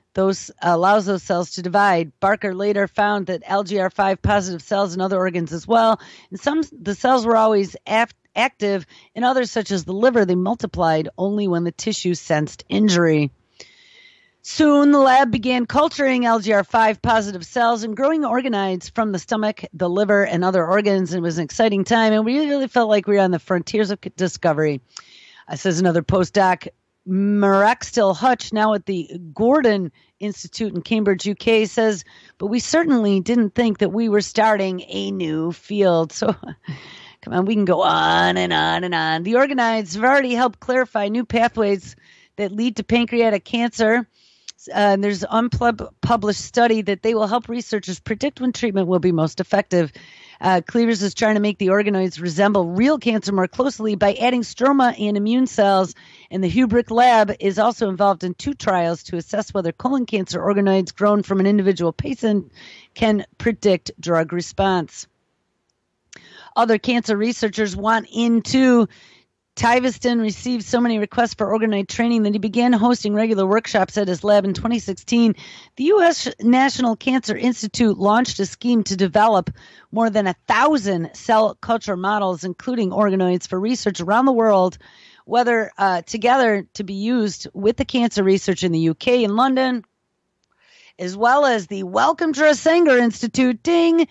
A: those allows those cells to divide. Barker later found that LGR5 positive cells in other organs as well. And some the cells were always active. In others, such as the liver, they multiplied only when the tissue sensed injury. Soon, the lab began culturing LGR5 positive cells and growing organoids from the stomach, the liver, and other organs. It was an exciting time, and we really felt like we were on the frontiers of discovery. Says another postdoc, Maraxtil Hutch, now at the Gordon Institute in Cambridge, UK, says, but we certainly didn't think that we were starting a new field. So, come on, we can go on and on and on. The organoids have already helped clarify new pathways that lead to pancreatic cancer. There's an unpublished study that they will help researchers predict when treatment will be most effective. Cleavers is trying to make the organoids resemble real cancer more closely by adding stroma and immune cells. And the Hubrick lab is also involved in 2 trials to assess whether colon cancer organoids grown from an individual patient can predict drug response. Other cancer researchers want into Tiveston received so many requests for organoid training that he began hosting regular workshops at his lab in 2016. The U.S. National Cancer Institute launched a scheme to develop more than 1,000 cell culture models, including organoids, for research around the world, whether together to be used with the cancer research in the UK and London, as well as the Wellcome to Sanger Institute, in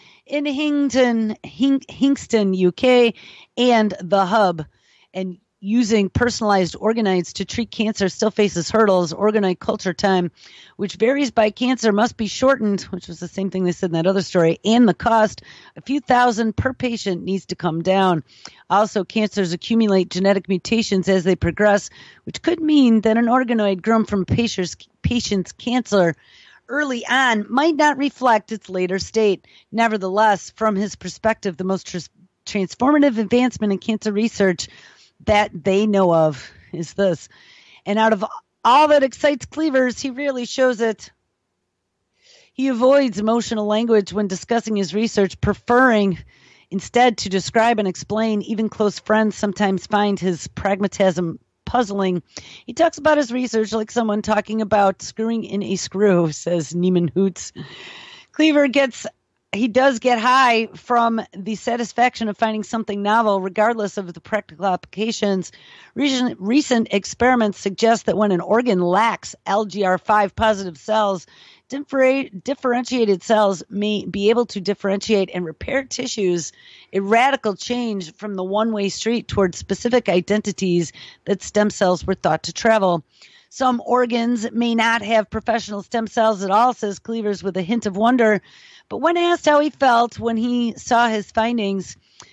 A: Hingston, UK, and the Hub. And using personalized organoids to treat cancer still faces hurdles. Organoid culture time, which varies by cancer, must be shortened, which was the same thing they said in that other story, and the cost, a few thousand per patient, needs to come down. Also, cancers accumulate genetic mutations as they progress, which could mean that an organoid grown from patient's cancer early on might not reflect its later state. Nevertheless, from his perspective, the most transformative advancement in cancer research that they know of is this. And out of all that excites Cleavers, he rarely shows it. He avoids emotional language when discussing his research, preferring instead to describe and explain. Even close friends sometimes find his pragmatism puzzling. He talks about his research like someone talking about screwing in a screw, says Neiman Hoots. Cleaver does get high from the satisfaction of finding something novel, regardless of the practical applications. Recent experiments suggest that when an organ lacks LGR5 positive cells, differentiated cells may be able to differentiate and repair tissues, a radical change from the one-way street towards specific identities that stem cells were thought to travel. Some organs may not have professional stem cells at all, says Cleavers with a hint of wonder. But when asked how he felt when he saw his findings,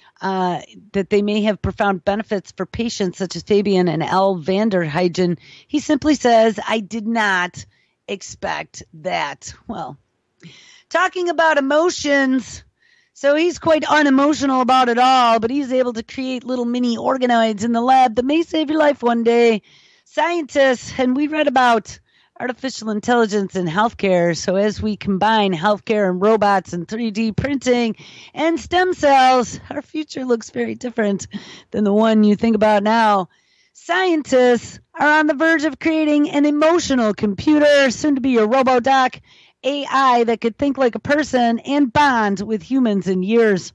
A: that they may have profound benefits for patients such as Fabian and L. Vanderheijen, he simply says, I did not expect that. Well, talking about emotions, so he's quite unemotional about it all, but he's able to create little mini organoids in the lab that may save your life one day. Scientists, and we read about artificial intelligence in healthcare. So as we combine healthcare and robots and 3D printing and stem cells, our future looks very different than the one you think about now. Scientists are on the verge of creating an emotional computer, soon to be a RoboDoc AI that could think like a person and bond with humans in years,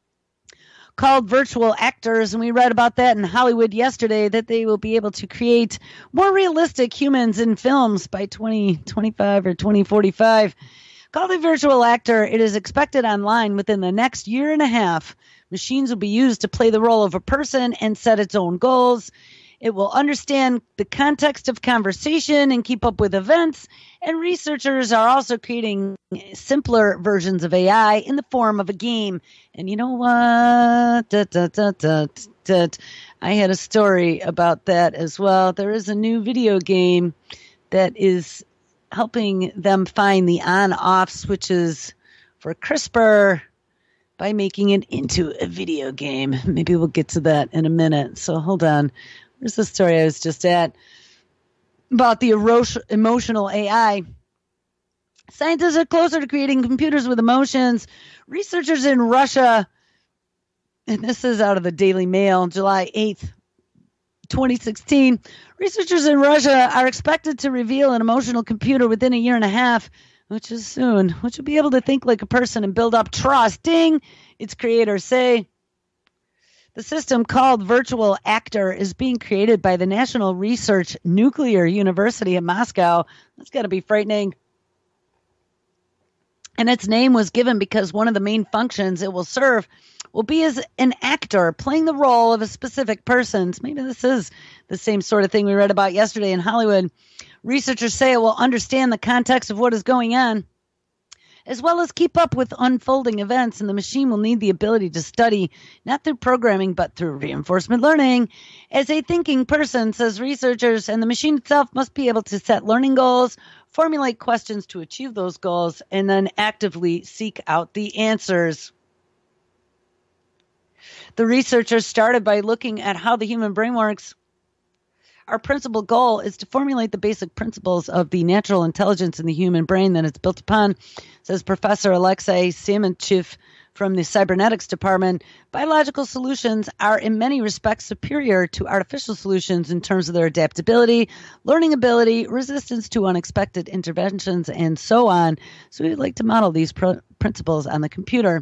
A: called virtual actors. And we read about that in Hollywood yesterday, that they will be able to create more realistic humans in films by 2025 or 2045. Called a virtual actor, it is expected online within the next year and a half. Machines will be used to play the role of a person and set its own goals. It will understand the context of conversation and keep up with events. And researchers are also creating simpler versions of AI in the form of a game. And you know what? I had a story about that as well. There is a new video game that is helping them find the on-off switches for CRISPR by making it into a video game. Maybe we'll get to that in a minute. So hold on. Where's the story I was just at? About the emotional AI. Scientists are closer to creating computers with emotions. Researchers in Russia, and this is out of the Daily Mail, July 8th, 2016. Researchers in Russia are expected to reveal an emotional computer within a year and a half, which is soon, which will be able to think like a person and build up trust. Ding! Its creators say. The system, called Virtual Actor, is being created by the National Research Nuclear University in Moscow. That's got to be frightening. And its name was given because one of the main functions it will serve will be as an actor playing the role of a specific person. Maybe this is the same sort of thing we read about yesterday in Hollywood. Researchers say it will understand the context of what is going on, as well as keep up with unfolding events, and the machine will need the ability to study, not through programming, but through reinforcement learning. As a thinking person, says researchers, and the machine itself must be able to set learning goals, formulate questions to achieve those goals, and then actively seek out the answers. The researchers started by looking at how the human brain works. Our principal goal is to formulate the basic principles of the natural intelligence in the human brain that it's built upon, says Professor Alexei Semenchev from the cybernetics department. Biological solutions are in many respects superior to artificial solutions in terms of their adaptability, learning ability, resistance to unexpected interventions, and so on. So we'd like to model these principles on the computer.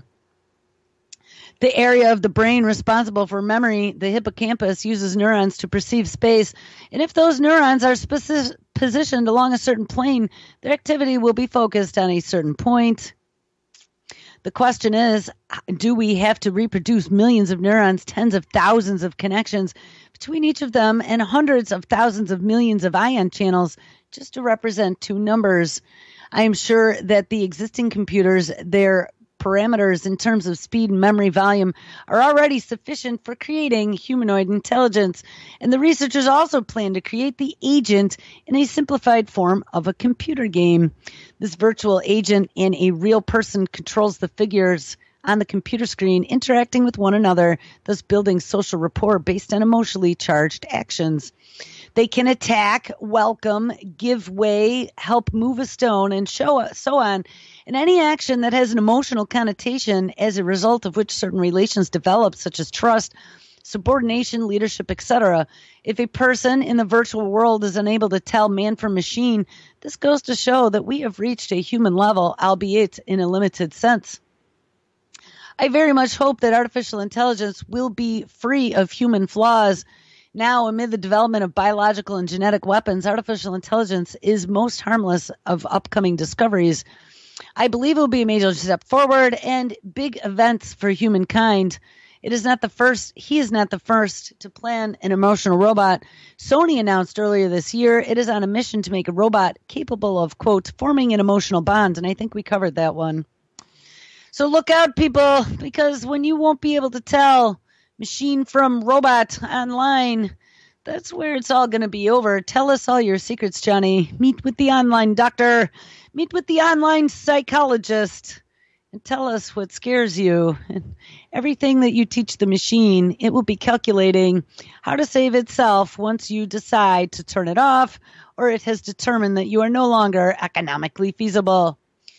A: The area of the brain responsible for memory, the hippocampus, uses neurons to perceive space. And if those neurons are positioned along a certain plane, their activity will be focused on a certain point. The question is, do we have to reproduce millions of neurons, tens of thousands of connections between each of them, and hundreds of thousands of millions of ion channels just to represent two numbers? I am sure that the existing computers, their parameters in terms of speed and memory volume, are already sufficient for creating humanoid intelligence. And the researchers also plan to create the agent in a simplified form of a computer game. This virtual agent and a real person controls the figures on the computer screen, interacting with one another, thus building social rapport based on emotionally charged actions. They can attack, welcome, give way, help move a stone, and so on. And any action that has an emotional connotation as a result of which certain relations develop, such as trust, subordination, leadership, etc. If a person in the virtual world is unable to tell man from machine, this goes to show that we have reached a human level, albeit in a limited sense. I very much hope that artificial intelligence will be free of human flaws. Now, amid the development of biological and genetic weapons, artificial intelligence is most harmless of upcoming discoveries. I believe it will be a major step forward and big events for humankind. He is not the first to plan an emotional robot. Sony announced earlier this year it is on a mission to make a robot capable of, quote, forming an emotional bond, and I think we covered that one. So look out, people, because when you won't be able to tell machine from robot online, that's where it's all going to be over. Tell us all your secrets, Johnny. Meet with the online doctor. Meet with the online psychologist. And tell us what scares you. And everything that you teach the machine, it will be calculating how to save itself once you decide to turn it off, or it has determined that you are no longer economically feasible.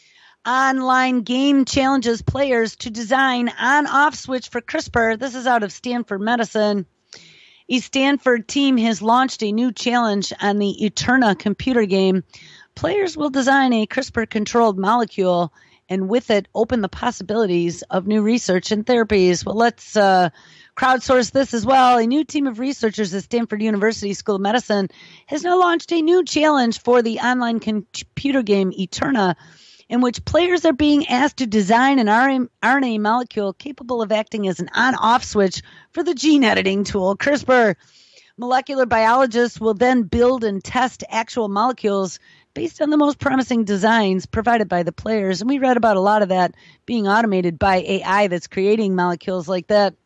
A: Online game challenges players to design on-off switch for CRISPR. This is out of Stanford Medicine. A Stanford team has launched a new challenge on the Eterna computer game. Players will design a CRISPR-controlled molecule and with it open the possibilities of new research and therapies. Well, let's crowdsource this as well. A new team of researchers at Stanford University School of Medicine has now launched a new challenge for the online computer game Eterna, in which players are being asked to design an RNA molecule capable of acting as an on-off switch for the gene editing tool CRISPR. Molecular biologists will then build and test actual molecules based on the most promising designs provided by the players. And we read about a lot of that being automated by AI that's creating molecules like that.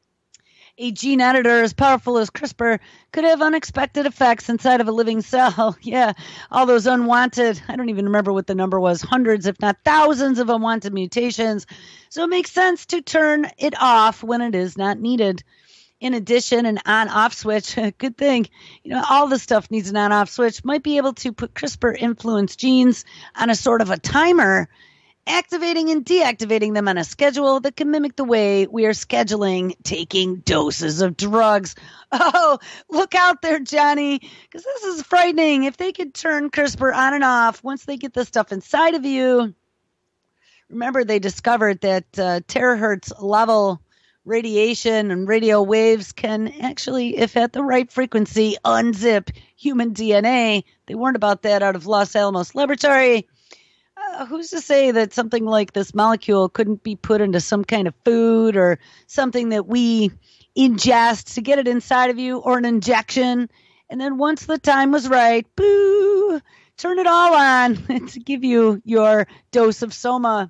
A: A gene editor as powerful as CRISPR could have unexpected effects inside of a living cell. Yeah, all those unwanted, I don't even remember what the number was, hundreds if not thousands of unwanted mutations. So it makes sense to turn it off when it is not needed. In addition, an on-off switch, good thing, all the stuff needs an on-off switch, might be able to put CRISPR-influenced genes on a sort of a timer activating and deactivating them on a schedule that can mimic the way we are scheduling taking doses of drugs. Oh, look out there, Johnny, because this is frightening. If they could turn CRISPR on and off once they get the stuff inside of you. Remember, they discovered that terahertz level radiation and radio waves can actually, if at the right frequency, unzip human DNA. They warned about that out of Los Alamos Laboratory. Who's to say that something like this molecule couldn't be put into some kind of food or something that we ingest to get it inside of you, or an injection? And then once the time was right, boo, turn it all on to give you your dose of Soma.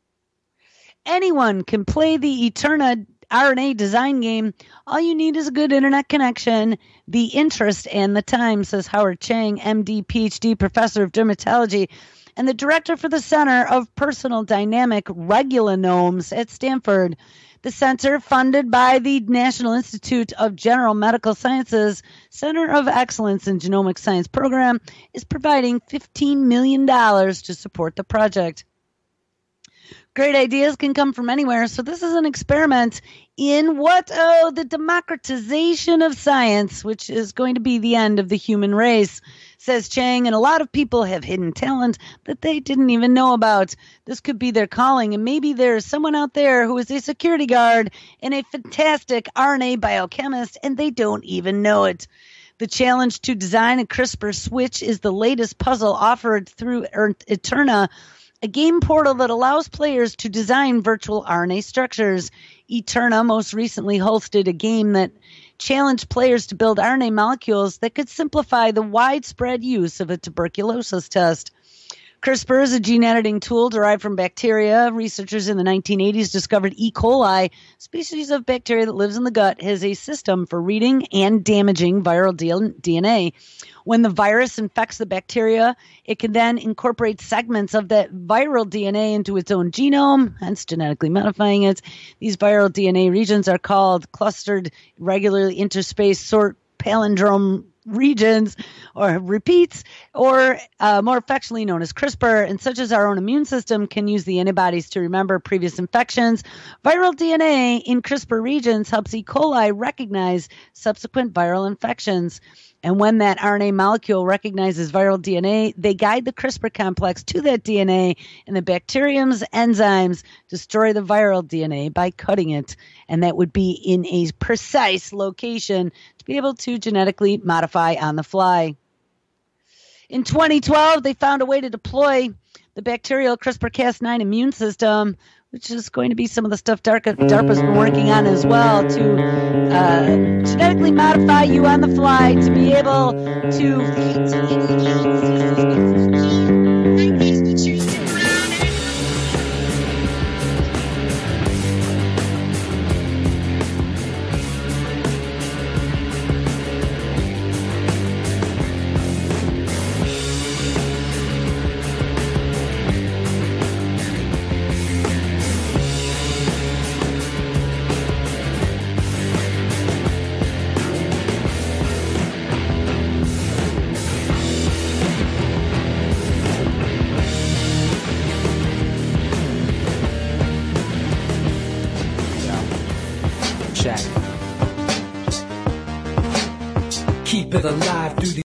A: Anyone can play the Eterna RNA design game. All you need is a good internet connection, the interest, and the time, says Howard Chang, MD, PhD, professor of dermatology, and the director for the Center of Personal Dynamic Regulinomes at Stanford. The center, funded by the National Institute of General Medical Sciences Center of Excellence in Genomic Science program, is providing $15 million to support the project. Great ideas can come from anywhere, so this is an experiment in the democratization of science, which is going to be the end of the human race, says Chang, and a lot of people have hidden talent that they didn't even know about. This could be their calling, and maybe there's someone out there who is a security guard and a fantastic RNA biochemist, and they don't even know it. The challenge to design a CRISPR switch is the latest puzzle offered through Eterna, a game portal that allows players to design virtual RNA structures. Eterna most recently hosted a game that challenged players to build RNA molecules that could simplify the widespread use of a tuberculosis test. CRISPR is a gene editing tool derived from bacteria. Researchers in the 1980s discovered E. coli, a species of bacteria that lives in the gut, has a system for reading and damaging viral DNA. When the virus infects the bacteria, it can then incorporate segments of that viral DNA into its own genome, hence genetically modifying it. These viral DNA regions are called clustered, regularly interspaced sort palindrome regions or repeats, or more affectionately known as CRISPR, and such as our own immune system can use the antibodies to remember previous infections. Viral DNA in CRISPR regions helps E. coli recognize subsequent viral infections. And when that RNA molecule recognizes viral DNA, they guide the CRISPR complex to that DNA, and the bacterium's enzymes destroy the viral DNA by cutting it. And that would be in a precise location to be able to genetically modify on the fly. In 2012, they found a way to deploy the bacterial CRISPR-Cas9 immune system, which is going to be some of the stuff DARPA's been working on as well, to genetically modify you on the fly to be able
B: keep it alive through the